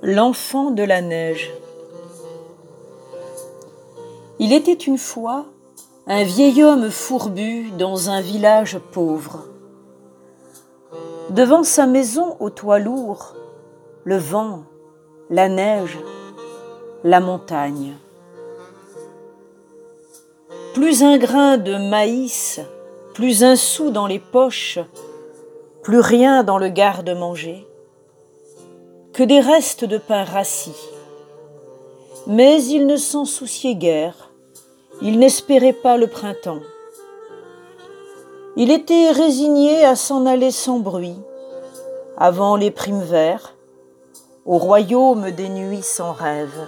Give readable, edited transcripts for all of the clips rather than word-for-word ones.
L'enfant de la neige. Il était une fois un vieil homme fourbu dans un village pauvre. Devant sa maison au toit lourd, le vent, la neige, la montagne. Plus un grain de maïs, plus un sou dans les poches, plus rien dans le garde-manger, que des restes de pain rassis. Mais il ne s'en souciait guère, il n'espérait pas le printemps. Il était résigné à s'en aller sans bruit, avant les primevères, au royaume des nuits sans rêve.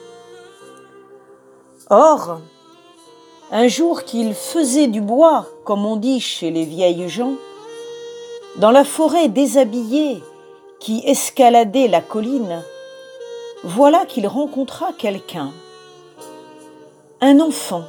Or, un jour qu'il faisait du bois, comme on dit chez les vieilles gens, dans la forêt déshabillée qui escaladait la colline, voilà qu'il rencontra quelqu'un. Un enfant,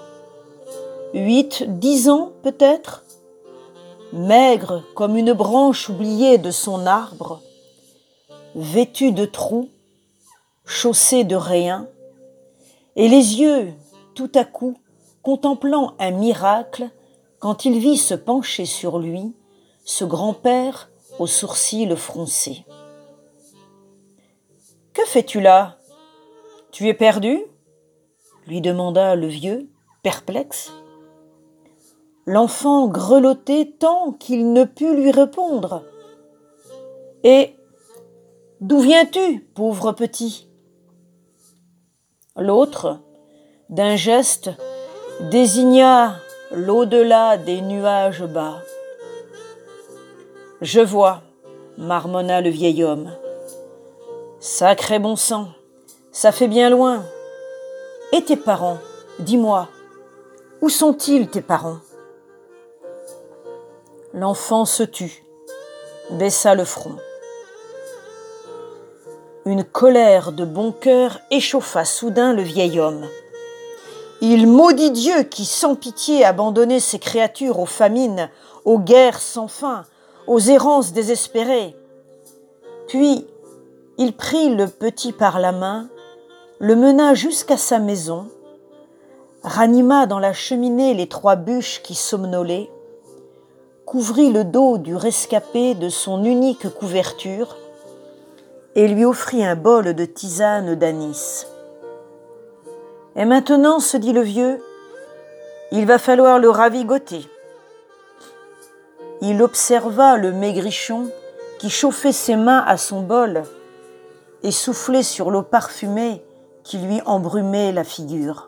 8-10 ans peut-être, maigre comme une branche oubliée de son arbre, vêtu de trous, chaussé de rien, et les yeux, tout à coup, contemplant un miracle, quand il vit se pencher sur lui ce grand-père aux sourcils froncés. « Que fais-tu là ? Tu es perdu ?» lui demanda le vieux, perplexe. L'enfant grelottait tant qu'il ne put lui répondre. « Et d'où viens-tu, pauvre petit ?» L'autre, d'un geste, désigna l'au-delà des nuages bas. « Je vois, » marmonna le vieil homme. « Sacré bon sang, ça fait bien loin. Et tes parents, dis-moi, où sont-ils tes parents ?» L'enfant se tut, baissa le front. Une colère de bon cœur échauffa soudain le vieil homme. Il maudit Dieu qui, sans pitié, abandonnait ses créatures aux famines, aux guerres sans fin, aux errances désespérées. Puis, il prit le petit par la main, le mena jusqu'à sa maison, ranima dans la cheminée les 3 bûches qui somnolaient, couvrit le dos du rescapé de son unique couverture et lui offrit un bol de tisane d'anis. « Et maintenant, se dit le vieux, il va falloir le ravigoter. » Il observa le maigrichon qui chauffait ses mains à son bol et soufflait sur l'eau parfumée qui lui embrumait la figure.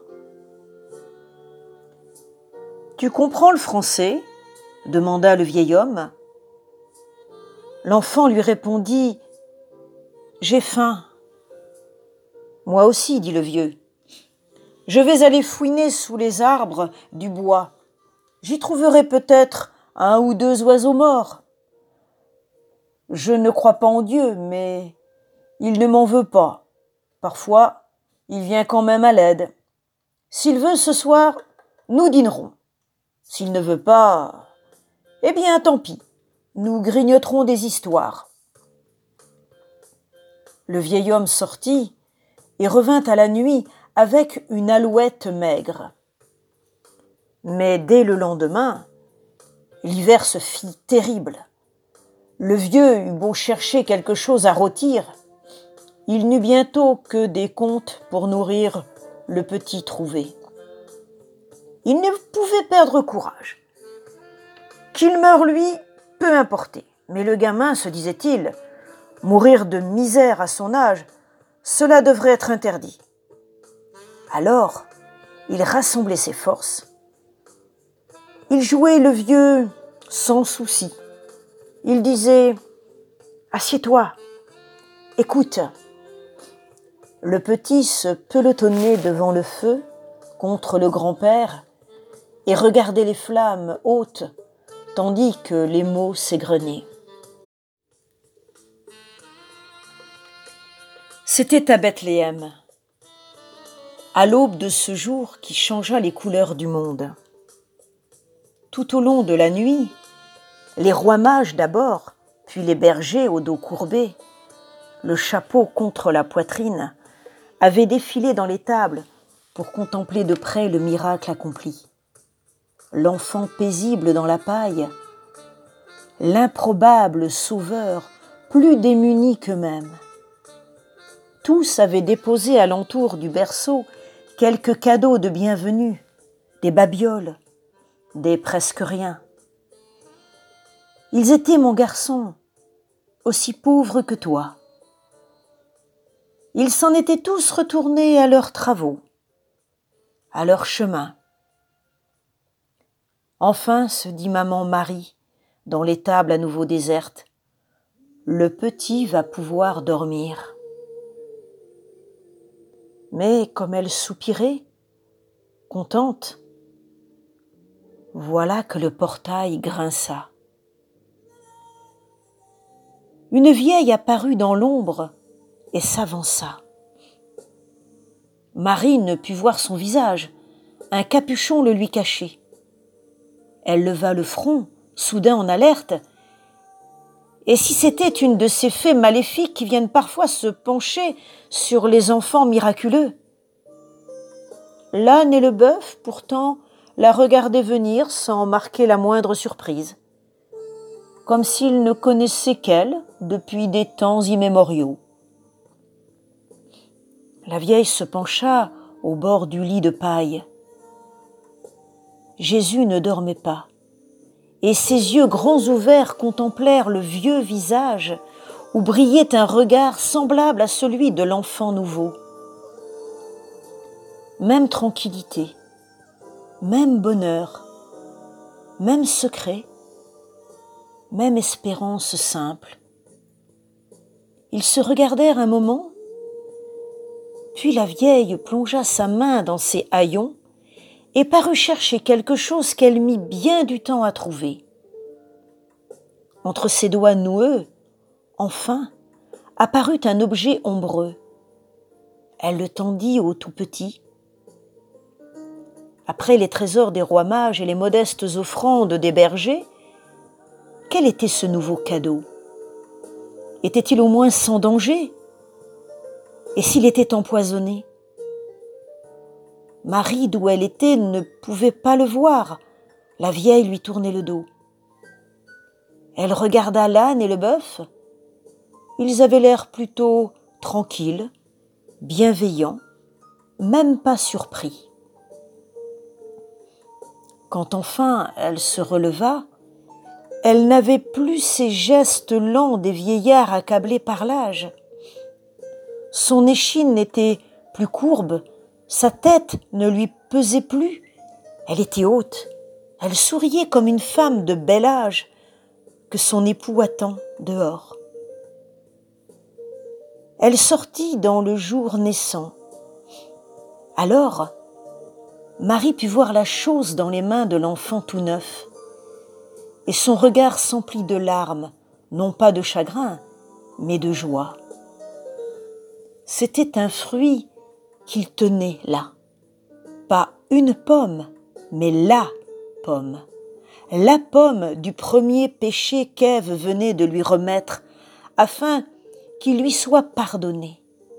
« Tu comprends le français ? » demanda le vieil homme. L'enfant lui répondit « J'ai faim. »« Moi aussi, » dit le vieux. « Je vais aller fouiner sous les arbres du bois. J'y trouverai peut-être 1 ou 2 oiseaux morts. Je ne crois pas en Dieu, mais il ne m'en veut pas. Parfois, il vient quand même à l'aide. S'il veut ce soir, nous dînerons. S'il ne veut pas, eh bien tant pis, nous grignoterons des histoires. » Le vieil homme sortit et revint à la nuit avec une alouette maigre. Mais dès le lendemain, l'hiver se fit terrible. Le vieux eut beau chercher quelque chose à rôtir, il n'eut bientôt que des contes pour nourrir le petit trouvé. Il ne pouvait perdre courage. Qu'il meure lui, peu importait. Mais le gamin, se disait-il, mourir de misère à son âge, cela devrait être interdit. Alors, il rassemblait ses forces. Il jouait le vieux sans souci. Il disait « Assieds-toi, écoute ». Le petit se pelotonnait devant le feu, contre le grand-père, et regardait les flammes hautes, tandis que les mots s'égrenaient. C'était à Bethléem, à l'aube de ce jour qui changea les couleurs du monde. Tout au long de la nuit, les rois mages d'abord, puis les bergers au dos courbé, le chapeau contre la poitrine, avait défilé dans l'étable pour contempler de près le miracle accompli. L'enfant paisible dans la paille, l'improbable sauveur plus démuni qu'eux-mêmes. Tous avaient déposé alentour du berceau quelques cadeaux de bienvenue, des babioles, des presque rien. Ils étaient, mon garçon, aussi pauvres que toi. Ils s'en étaient tous retournés à leurs travaux, à leur chemin. Enfin, se dit maman Marie, dans l'étable à nouveau déserte, le petit va pouvoir dormir. Mais comme elle soupirait, contente, voilà que le portail grinça. Une vieille apparut dans l'ombre et s'avança. Marie ne put voir son visage, un capuchon le lui cachait. Elle leva le front, soudain en alerte. Et si c'était une de ces fées maléfiques qui viennent parfois se pencher sur les enfants miraculeux? L'âne et le bœuf, pourtant, la regardaient venir sans marquer la moindre surprise, comme s'ils ne connaissaient qu'elle depuis des temps immémoriaux. La vieille se pencha au bord du lit de paille. Jésus ne dormait pas, et ses yeux grands ouverts contemplèrent le vieux visage où brillait un regard semblable à celui de l'enfant nouveau. Même tranquillité, même bonheur, même secret, même espérance simple. Ils se regardèrent un moment, puis la vieille plongea sa main dans ses haillons et parut chercher quelque chose qu'elle mit bien du temps à trouver. Entre ses doigts noueux, enfin, apparut un objet ombreux. Elle le tendit au tout petit. Après les trésors des rois mages et les modestes offrandes des bergers, quel était ce nouveau cadeau? Était-il au moins sans danger? Et s'il était empoisonné? Marie, d'où elle était, ne pouvait pas le voir. La vieille lui tournait le dos. Elle regarda l'âne et le bœuf. Ils avaient l'air plutôt tranquilles, bienveillants, même pas surpris. Quand enfin elle se releva, elle n'avait plus ces gestes lents des vieillards accablés par l'âge. Son échine n'était plus courbe, sa tête ne lui pesait plus. Elle était haute, elle souriait comme une femme de bel âge que son époux attend dehors. Elle sortit dans le jour naissant. Alors, Marie put voir la chose dans les mains de l'enfant tout neuf, et son regard s'emplit de larmes, non pas de chagrin, mais de joie. C'était un fruit qu'il tenait là. Pas une pomme, mais la pomme du premier péché qu'Ève venait de lui remettre, afin qu'il lui soit pardonné.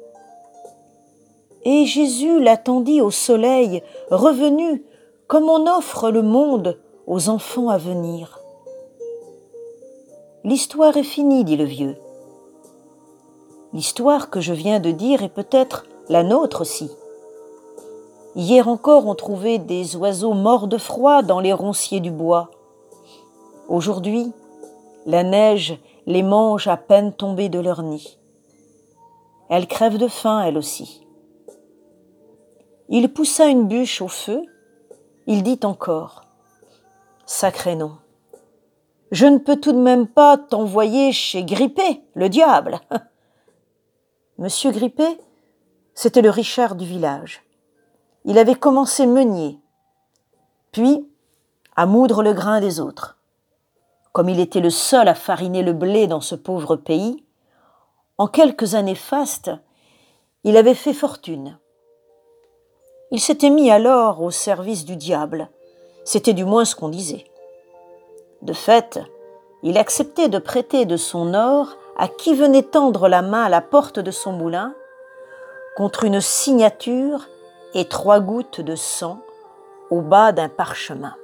Et Jésus l'attendit au soleil, revenu, comme on offre le monde aux enfants à venir. L'histoire est finie, dit le vieux. L'histoire que je viens de dire est peut-être la nôtre aussi. Hier encore, on trouvait des oiseaux morts de froid dans les ronciers du bois. Aujourd'hui, la neige les mange à peine tombés de leur nid. Elle crève de faim, elle aussi. Il poussa une bûche au feu, il dit encore « Sacré nom, je ne peux tout de même pas t'envoyer chez Grippé, le diable !» Monsieur Grippé, c'était le Richard du village. Il avait commencé meunier, puis à moudre le grain des autres. Comme il était le seul à fariner le blé dans ce pauvre pays, en quelques années fastes, il avait fait fortune. Il s'était mis alors au service du diable, c'était du moins ce qu'on disait. De fait, il acceptait de prêter de son or à qui venait tendre la main à la porte de son moulin, contre une signature et 3 gouttes de sang au bas d'un parchemin.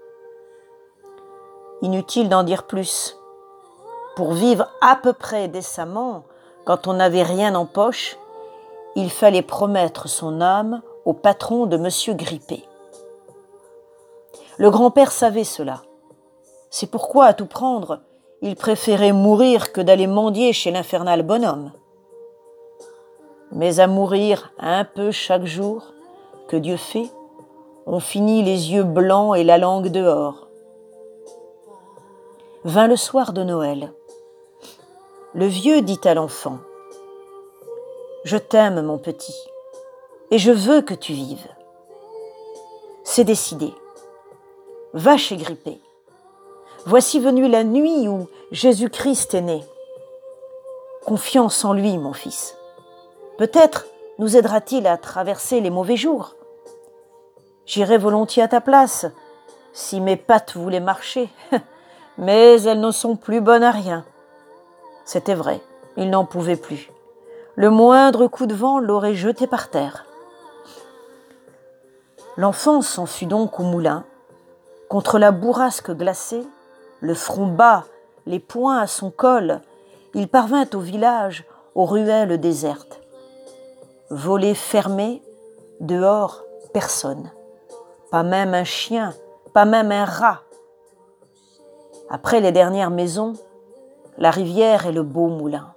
Inutile d'en dire plus. Pour vivre à peu près décemment, quand on n'avait rien en poche, il fallait promettre son âme au patron de M. Grippé. Le grand-père savait cela. C'est pourquoi, à tout prendre, il préférait mourir que d'aller mendier chez l'infernal bonhomme. Mais à mourir un peu chaque jour, que Dieu fait, on finit les yeux blancs et la langue dehors. Vint le soir de Noël. Le vieux dit à l'enfant : « Je t'aime, mon petit, et je veux que tu vives. C'est décidé. Va chez Grippé. Voici venue la nuit où Jésus-Christ est né. Confiance en lui, mon fils. Peut-être nous aidera-t-il à traverser les mauvais jours. J'irai volontiers à ta place, si mes pattes voulaient marcher, mais elles ne sont plus bonnes à rien. » C'était vrai, il n'en pouvait plus. Le moindre coup de vent l'aurait jeté par terre. L'enfant s'en fut donc au moulin, contre la bourrasque glacée, le front bas, les poings à son col, il parvint au village, aux ruelles désertes. Volets fermés, dehors, personne. Pas même un chien, pas même un rat. Après les dernières maisons, la rivière et le beau moulin.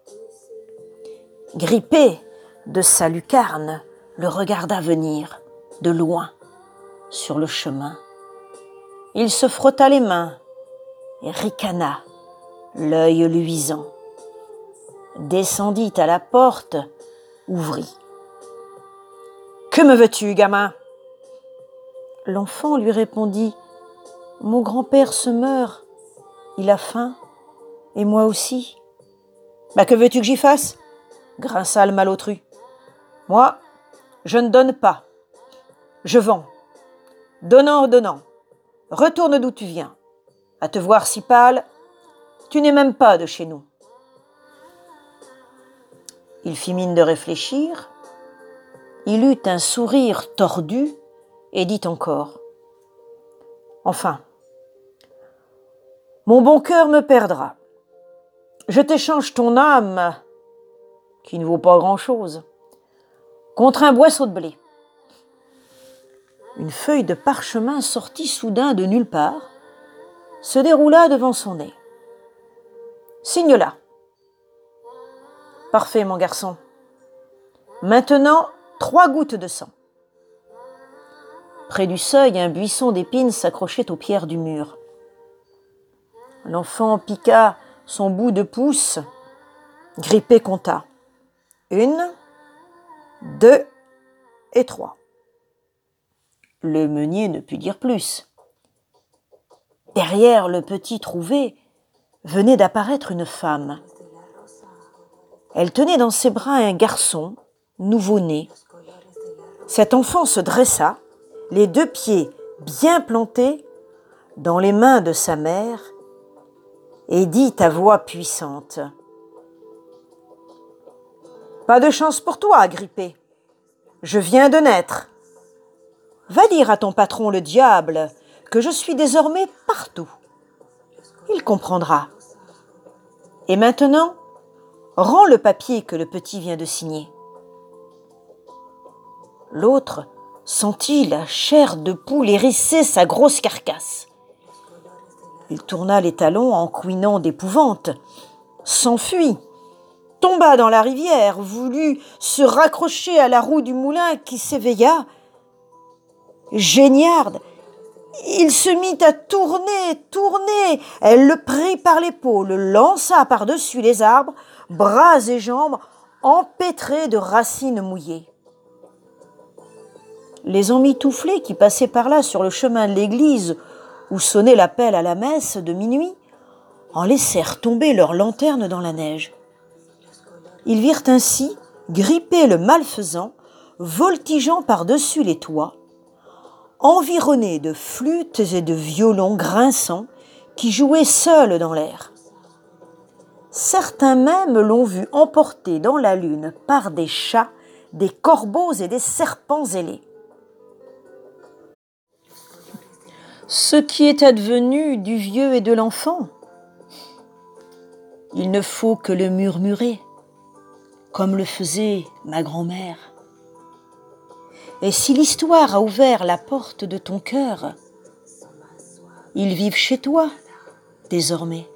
Grippé de sa lucarne, le regarda venir, de loin, sur le chemin. Il se frotta les mains et ricana, l'œil luisant. Descendit à la porte, ouvrit. « Que me veux-tu, gamin ?» L'enfant lui répondit : « Mon grand-père se meurt, il a faim, et moi aussi. »« Que veux-tu que j'y fasse ?» grinça le malotru. « Moi, je ne donne pas, je vends. Donnant, donnant. Retourne d'où tu viens. À te voir si pâle, tu n'es même pas de chez nous. » Il fit mine de réfléchir. Il eut un sourire tordu et dit encore : « Enfin, mon bon cœur me perdra. Je t'échange ton âme, qui ne vaut pas grand-chose, contre un boisseau de blé. » Une feuille de parchemin sortit soudain de nulle part, se déroula devant son nez. « Signe là. »« Parfait, mon garçon. Maintenant, 3 gouttes de sang. » Près du seuil, un buisson d'épines s'accrochait aux pierres du mur. L'enfant piqua son bout de pouce. Grippé compta. 1, 2 et 3. Le meunier ne put dire plus. Derrière le petit trouvé venait d'apparaître une femme. Elle tenait dans ses bras un garçon, nouveau-né. Cet enfant se dressa, les 2 pieds bien plantés dans les mains de sa mère, et dit à voix puissante : « Pas de chance pour toi, Grippé. Je viens de naître. Va dire à ton patron le diable que je suis désormais partout. Il comprendra. Et maintenant, rends le papier que le petit vient de signer. » L'autre sentit la chair de poule hérisser sa grosse carcasse. Il tourna les talons en couinant d'épouvante, s'enfuit, tomba dans la rivière, voulut se raccrocher à la roue du moulin qui s'éveilla. Géniarde, il se mit à tourner. Elle le prit par l'épaule, le lança par-dessus les arbres, bras et jambes empêtrés de racines mouillées. Les emmitouflés qui passaient par là sur le chemin de l'église où sonnait l'appel à la messe de minuit en laissèrent tomber leurs lanternes dans la neige. Ils virent ainsi Grippé le malfaisant voltigeant par-dessus les toits, environné de flûtes et de violons grinçants qui jouaient seuls dans l'air. Certains même l'ont vu emporter dans la lune par des chats, des corbeaux et des serpents ailés. Ce qui est advenu du vieux et de l'enfant, il ne faut que le murmurer, comme le faisait ma grand-mère. Et si l'histoire a ouvert la porte de ton cœur, ils vivent chez toi désormais.